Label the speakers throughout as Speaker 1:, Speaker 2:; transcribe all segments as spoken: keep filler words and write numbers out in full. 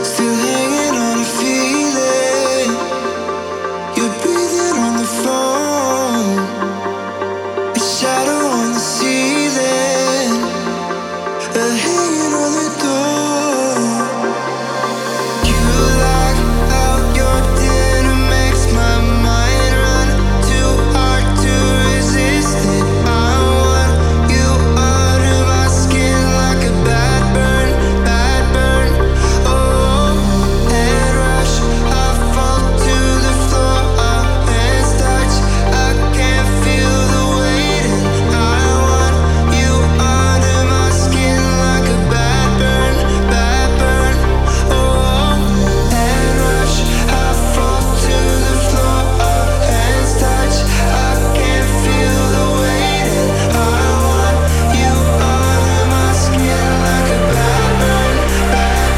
Speaker 1: Still hanging on a feeling. You're breathing on the phone. A shadow on the ceiling. A hanging on the door. You lock out your dinner, makes my mind run. Too hard to resist it. I want you under my skin like a bad burn, bad burn. Oh, head rush, I fall to the floor. Our hands touch, I can't feel the weight, and I want you under my skin like a bad burn, bad burn. Oh, head rush, I fall to the floor. Our hands touch, I can't feel the weight, and I want you under my skin like a bad burn, bad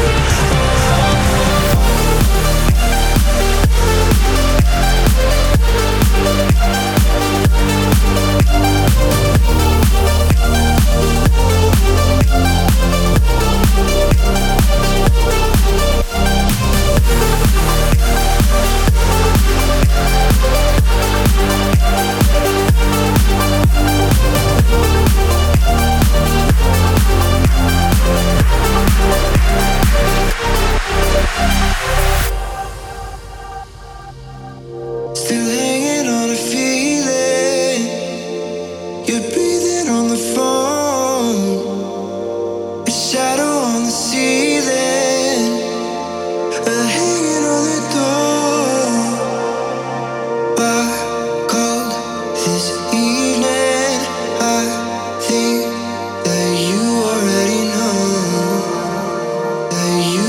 Speaker 1: Still hanging on a feeling. You're breathing on the phone. A shadow on the ceiling. A hanging on the door. Why cold this evening? I think that you already know. That you